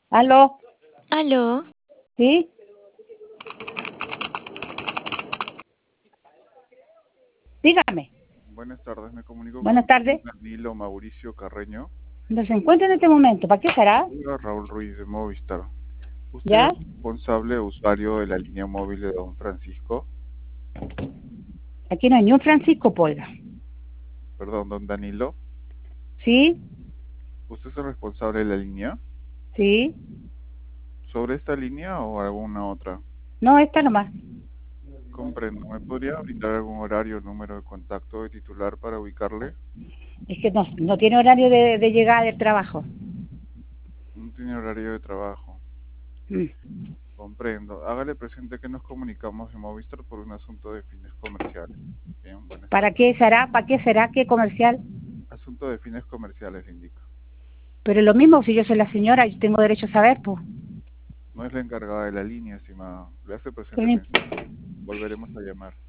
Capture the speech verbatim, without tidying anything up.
¿Aló? ¿Aló? ¿Sí? Dígame. Buenas tardes, me comunico Buenas con tardes. Danilo Mauricio Carreño. ¿No se encuentra en este momento? ¿Para qué será? Hola, Raúl Ruiz de Movistar. ¿Usted ¿Ya? es responsable usuario de la línea móvil de Don Francisco? Aquí no hay ni un Francisco Polga. Perdón, Don Danilo. ¿Sí? ¿Usted es el responsable de la línea? ¿Sí? ¿Sobre esta línea o alguna otra? No, esta nomás. Comprendo. ¿Me podría brindar algún horario o número de contacto de titular para ubicarle? Es que no, no tiene horario de, de llegada del trabajo. No tiene horario de trabajo. Mm. Comprendo. Hágale presente que nos comunicamos en Movistar por un asunto de fines comerciales. Bien, buenas ¿Para tardes. qué será? ¿Para qué será? ¿Qué comercial? Asunto de fines comerciales, le indica. Pero lo mismo, si yo soy la señora, yo tengo derecho a saber, pues. No es la encargada de la línea, estimada. Le hace ¿Qué presente le atención. Volveremos a llamar.